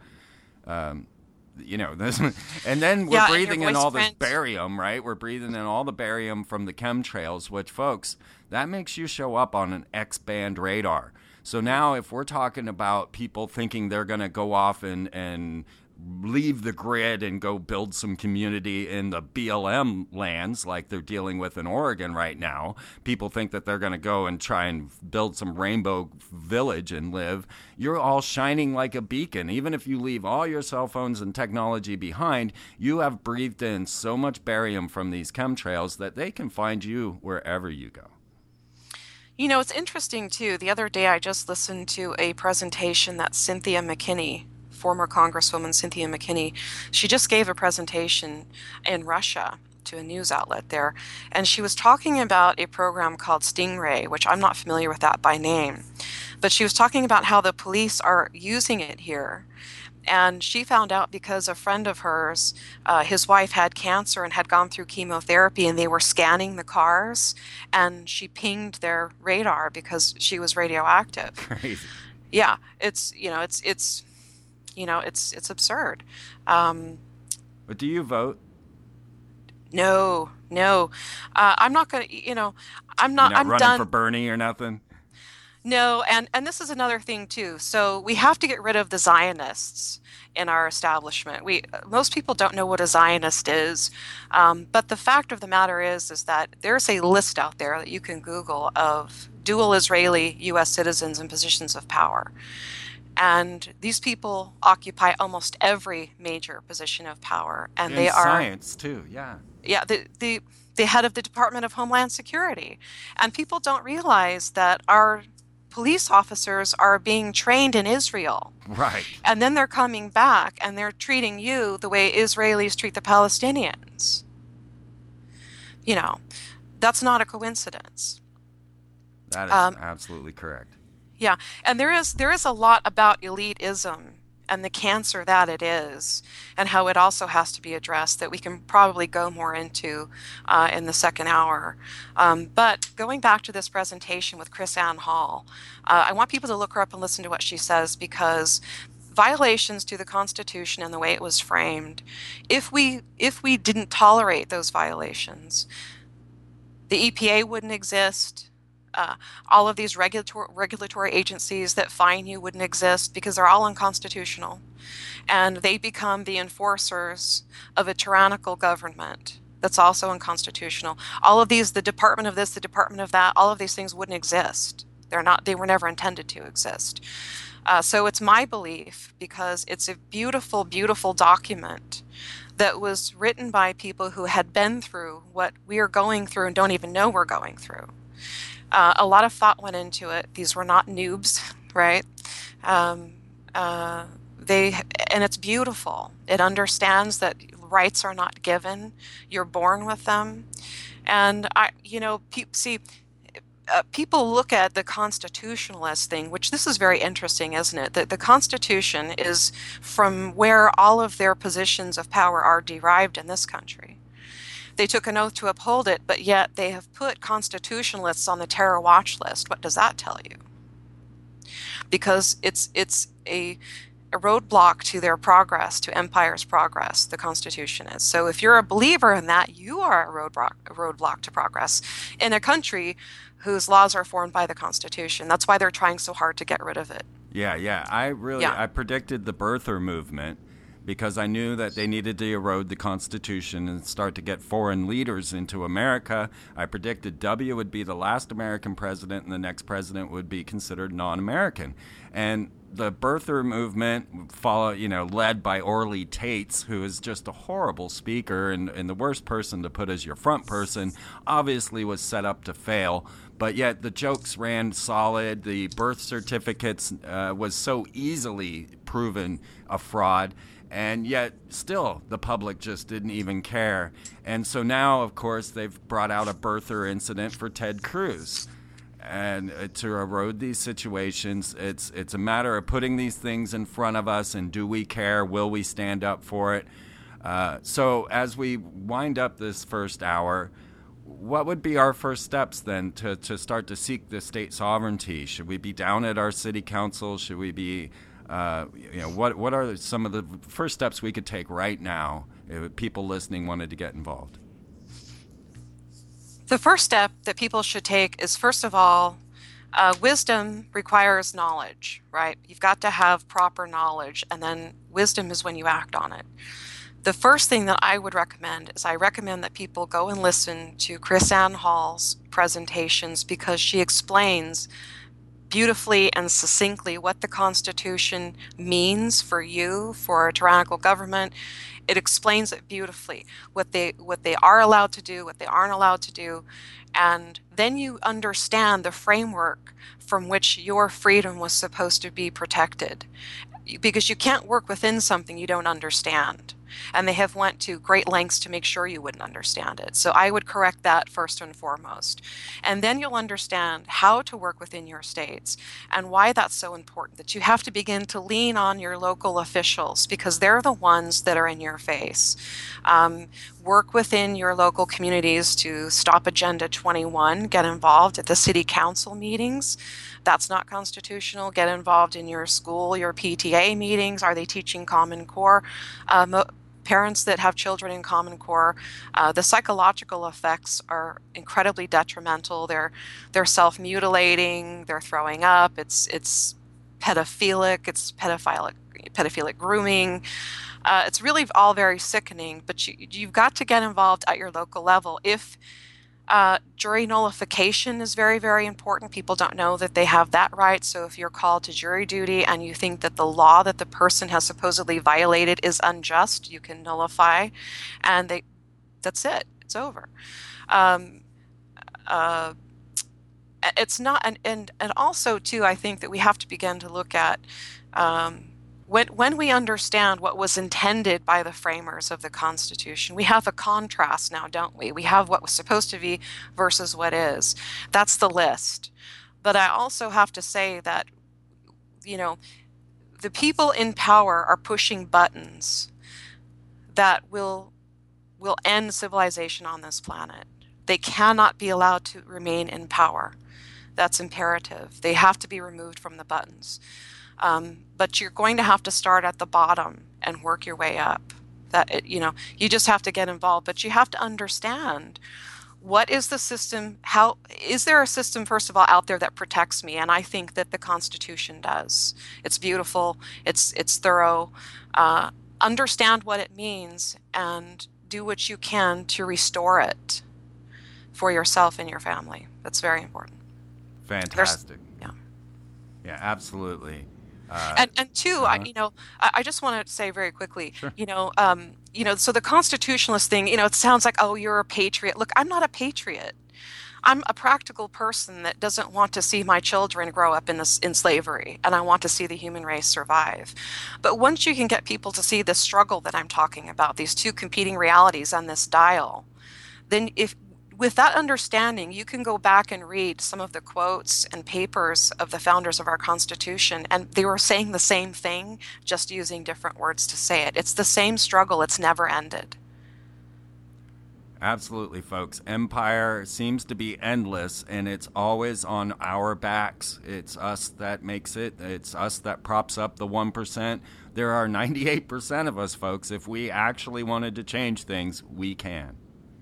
Um, you know, this, and then we're yeah, breathing in all print. this barium, right? We're breathing in all the barium from the chemtrails, which, folks, that makes you show up on an X-band radar. So now if we're talking about people thinking they're going to go off and, and leave the grid and go build some community in the B L M lands like they're dealing with in Oregon right now. People think that they're going to go and try and build some rainbow village and live. You're all shining like a beacon. Even if you leave all your cell phones and technology behind, you have breathed in so much barium from these chemtrails that they can find you wherever you go. You know, it's interesting, too. The other day I just listened to a presentation that Cynthia McKinney, former Congresswoman Cynthia McKinney, she just gave a presentation in Russia to a news outlet there, and she was talking about a program called Stingray, which I'm not familiar with that by name, but she was talking about how the police are using it here. And she found out because a friend of hers, uh, his wife had cancer and had gone through chemotherapy, and they were scanning the cars, and she pinged their radar because she was radioactive. Crazy. Yeah, it's you know it's it's you know it's it's absurd. Um, but do you vote? No, no, uh, I'm not gonna. You know, I'm not. You're not I'm running done. for Bernie or nothing. No, and, and this is another thing too. So we have to get rid of the Zionists in our establishment. We most people don't know what a Zionist is, um, but the fact of the matter is is that there's a list out there that you can Google of dual Israeli U S citizens in positions of power. And these people occupy almost every major position of power, and in they are science too. Yeah. Yeah, the the the head of the Department of Homeland Security, and people don't realize that our police officers are being trained in Israel. Right. And then they're coming back and they're treating you the way Israelis treat the Palestinians. You know, that's not a coincidence. That is Um, absolutely correct. Yeah, and there is there is a lot about elitism and the cancer that it is, and how it also has to be addressed that we can probably go more into uh, in the second hour. Um, but going back to this presentation with Chris Ann Hall, uh, I want people to look her up and listen to what she says, because violations to the Constitution and the way it was framed, if we if we didn't tolerate those violations, the E P A wouldn't exist. Uh, all of these regulatory regulatory agencies that fine you wouldn't exist, because they're all unconstitutional, and they become the enforcers of a tyrannical government that's also unconstitutional. All of these, the Department of this, the Department of that, all of these things wouldn't exist. They're not. They were never intended to exist. Uh, so it's my belief, because it's a beautiful, beautiful document that was written by people who had been through what we are going through and don't even know we're going through. Uh, a lot of thought went into it. These were not noobs, right? Um, uh, they and it's beautiful. It understands that rights are not given; you're born with them. And I, you know, pe- see, uh, people look at the constitutionalist thing, which this is very interesting, isn't it? That the Constitution is from where all of their positions of power are derived in this country. They took an oath to uphold it, but yet they have put constitutionalists on the terror watch list. What does that tell you? Because it's it's a, a roadblock to their progress, to empire's progress, the Constitution is. So if you're a believer in that, you are a roadblock, a roadblock to progress in a country whose laws are formed by the Constitution. That's why they're trying so hard to get rid of it. Yeah, yeah. I really, Yeah. I predicted the birther movement, because I knew that they needed to erode the Constitution and start to get foreign leaders into America. I predicted W would be the last American president, and the next president would be considered non-American. And the birther movement, follow, you know, led by Orly Tates, who is just a horrible speaker and, and the worst person to put as your front person, obviously was set up to fail. But yet the jokes ran solid. The birth certificates uh, was so easily proven a fraud. And yet, still, the public just didn't even care. And so now, of course, they've brought out a birther incident for Ted Cruz. And uh, to erode these situations, it's it's a matter of putting these things in front of us, and do we care? Will we stand up for it? Uh, so as we wind up this first hour, what would be our first steps then to, to start to seek the state sovereignty? Should we be down at our city council? Should we be... Uh, you know, what what are some of the first steps we could take right now if people listening wanted to get involved? The first step that people should take is, first of all, Uh, wisdom requires knowledge, right? You've got to have proper knowledge, and then wisdom is when you act on it. The first thing that I would recommend is I recommend that people go and listen to KrisAnne Hall's presentations, because she explains beautifully and succinctly what the Constitution means for you, for a tyrannical government. It explains it beautifully, what they what they are allowed to do, what they aren't allowed to do, and then you understand the framework from which your freedom was supposed to be protected, because you can't work within something you don't understand. And they have went to great lengths to make sure you wouldn't understand it. So I would correct that first and foremost. And then you'll understand how to work within your states and why that's so important, that you have to begin to lean on your local officials, because they're the ones that are in your face. Um, work within your local communities to stop Agenda twenty-one, get involved at the city council meetings. That's not constitutional. Get involved in your school, your P T A meetings. Are they teaching Common Core? Um, parents that have children in Common Core, uh, the psychological effects are incredibly detrimental. They're they're self-mutilating. They're throwing up. It's it's pedophilic. It's pedophilic pedophilic grooming. Uh, it's really all very sickening. But you, you've got to get involved at your local level. If Uh, jury nullification is very, very important. People don't know that they have that right. So if you're called to jury duty and you think that the law that the person has supposedly violated is unjust, you can nullify, and they, that's it. It's over. Um, uh, it's not, and, and, and also too, I think that we have to begin to look at um, When, when we understand what was intended by the framers of the Constitution, we have a contrast now, don't we? We have what was supposed to be versus what is. That's the list. But I also have to say that, you know, the people in power are pushing buttons that will will end civilization on this planet. They cannot be allowed to remain in power. That's imperative. They have to be removed from the buttons. Um, but you're going to have to start at the bottom and work your way up. That it, you know, you just have to get involved, but you have to understand, what is the system? How is there a system, first of all, out there that protects me? And I think that the Constitution does. It's beautiful. It's it's thorough. Uh, understand what it means and do what you can to restore it for yourself and your family. That's very important. Fantastic. There's, yeah. Yeah, absolutely. Uh, and and two, uh-huh. I, you know, I, I just want to say very quickly, Sure. you know, um, you know, so the constitutionalist thing, you know, it sounds like, oh, you're a patriot. Look, I'm not a patriot. I'm a practical person that doesn't want to see my children grow up in this in slavery, and I want to see the human race survive. But once you can get people to see the struggle that I'm talking about, these two competing realities on this dial, then if with that understanding, you can go back and read some of the quotes and papers of the founders of our Constitution, and they were saying the same thing, just using different words to say it. It's the same struggle. It's never ended. Absolutely, folks. Empire seems to be endless, and it's always on our backs. It's us that makes it. It's us that props up the one percent. There are ninety-eight percent of us, folks. If we actually wanted to change things, we can.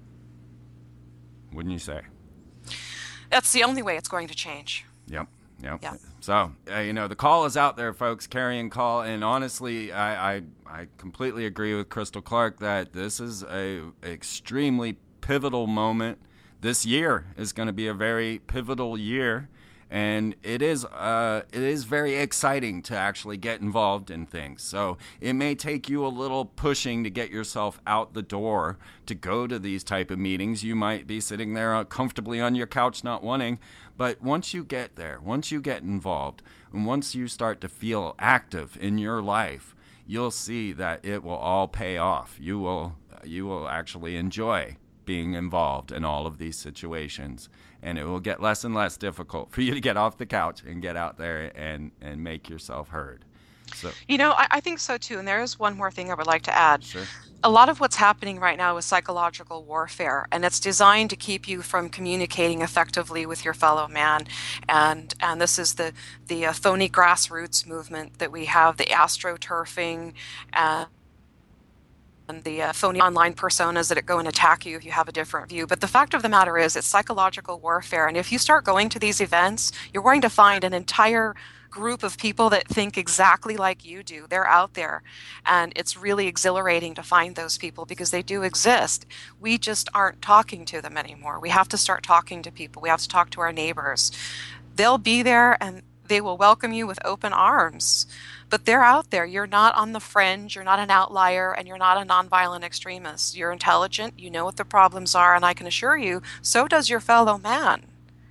Wouldn't you say? That's the only way it's going to change. Yep. Yep. Yeah. So, uh, you know, the call is out there, folks. Carrying call. And honestly, I, I, I completely agree with Crystal Clark that this is a extremely pivotal moment. This year is going to be a very pivotal year. And it is uh, it is very exciting to actually get involved in things. So it may take you a little pushing to get yourself out the door to go to these type of meetings. You might be sitting there comfortably on your couch not wanting. But once you get there, once you get involved, and once you start to feel active in your life, you'll see that it will all pay off. You will you will actually enjoy being involved in all of these situations. And it will get less and less difficult for you to get off the couch and get out there and, and make yourself heard. So, you know, I, I think so too. And there is one more thing I would like to add. Sure. A lot of what's happening right now is psychological warfare, and it's designed to keep you from communicating effectively with your fellow man. And and this is the the uh, phony grassroots movement that we have, the astroturfing, uh, and the uh, phony online personas that go and attack you if you have a different view. But the fact of the matter is, it's psychological warfare. And if you start going to these events, you're going to find an entire group of people that think exactly like you do. They're out there. And it's really exhilarating to find those people because they do exist. We just aren't talking to them anymore. We have to start talking to people. We have to talk to our neighbors. They'll be there and they will welcome you with open arms. But they're out there. You're not on the fringe. You're not an outlier, and you're not a nonviolent extremist. You're intelligent. You know what the problems are, and I can assure you, so does your fellow man.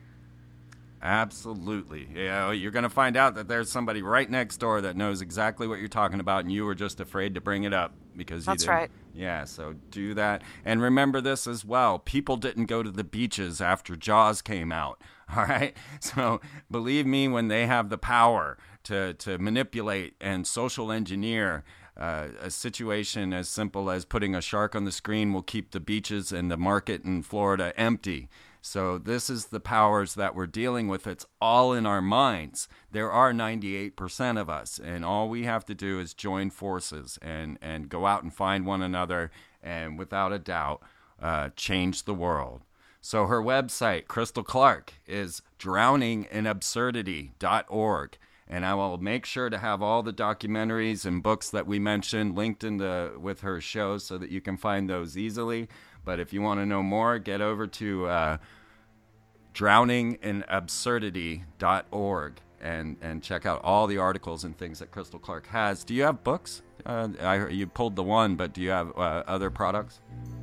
Absolutely. Yeah, you're going to find out that there's somebody right next door that knows exactly what you're talking about, and you were just afraid to bring it up because you That's didn't. right. Yeah, so do that. And remember this as well. People didn't go to the beaches after Jaws came out, all right? So believe me, when they have the power to, to manipulate and social engineer uh, a situation as simple as putting a shark on the screen will keep the beaches and the market in Florida empty. So this is the powers that we're dealing with. It's all in our minds. There are ninety-eight percent of us, and all we have to do is join forces and, and go out and find one another and, without a doubt, uh, change the world. So her website, Crystal Clark, is drowning in absurdity dot org. And I will make sure to have all the documentaries and books that we mentioned linked in the with her show so that you can find those easily. But if you want to know more, get over to uh, drowning in absurdity dot org and, and check out all the articles and things that Crystal Clark has. Do you have books? Uh, I, you pulled the one, but do you have uh, other products?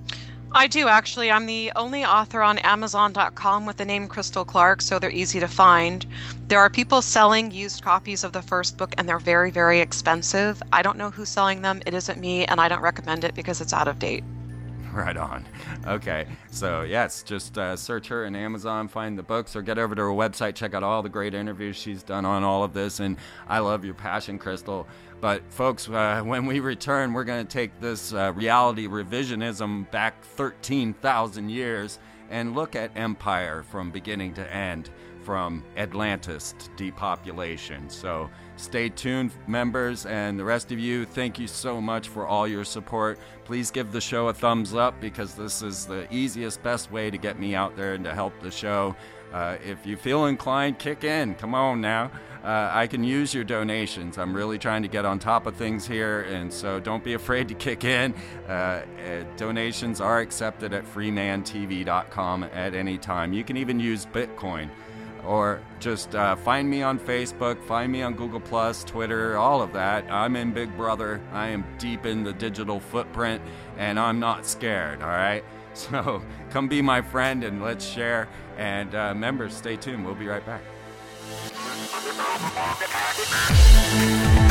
I do, actually. I'm the only author on Amazon dot com with the name Crystal Clark, so they're easy to find. There are people selling used copies of the first book, and they're very, very expensive. I don't know who's selling them. It isn't me, and I don't recommend it because it's out of date. Right on. Okay. So, yes, just uh, search her in Amazon, find the books, or get over to her website, check out all the great interviews she's done on all of this. And I love your passion, Crystal. But, folks, uh, when we return, we're going to take this uh, reality revisionism back thirteen thousand years and look at empire from beginning to end, from Atlantis to depopulation. So stay tuned, members, and the rest of you, thank you so much for all your support. Please give the show a thumbs up because this is the easiest, best way to get me out there and to help the show. Uh, if you feel inclined, kick in. Come on now. Uh, I can use your donations. I'm really trying to get on top of things here, and so don't be afraid to kick in. Uh, uh, donations are accepted at free man t v dot com at any time. You can even use Bitcoin. Or just uh, find me on Facebook, find me on Google Plus, Twitter, all of that. I'm in Big Brother. I am deep in the digital footprint, and I'm not scared, all right? So come be my friend, and let's share. And uh, members, stay tuned. We'll be right back.